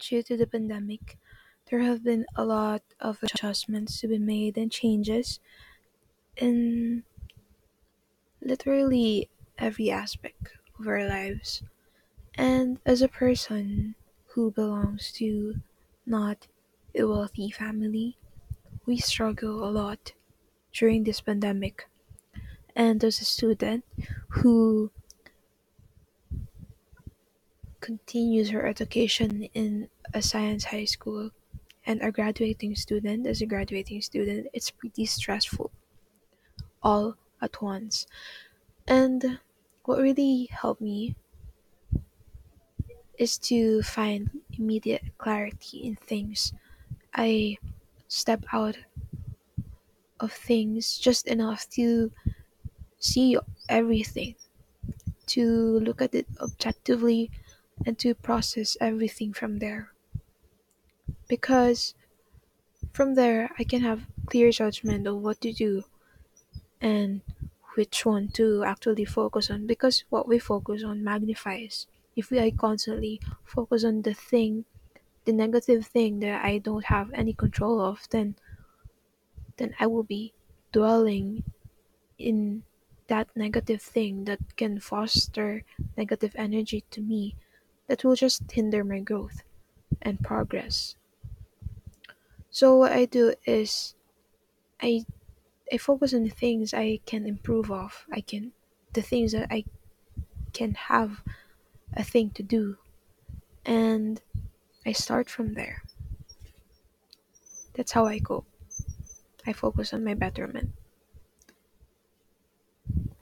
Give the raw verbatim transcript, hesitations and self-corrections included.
due to the pandemic, there have been a lot of adjustments to be made and changes in literally every aspect of our lives. And as a person who belongs to not a wealthy family, we struggle a lot during this pandemic. And as a student who continues her education in a science high school and a graduating student, as a graduating student, it's pretty stressful all at once. And what really helped me is to find immediate clarity in things. I step out of things just enough to see everything, to look at it objectively, and to process everything from there. Because from there, I can have clear judgment of what to do and which one to actually focus on. Because what we focus on magnifies. If we I constantly focus on the thing, the negative thing that I don't have any control of, then then I will be dwelling in that negative thing that can foster negative energy to me that will just hinder my growth and progress. So what I do is I I focus on the things I can improve of. I can the things that I can have a thing to do, and I start from there. That's how I cope. I focus on my betterment.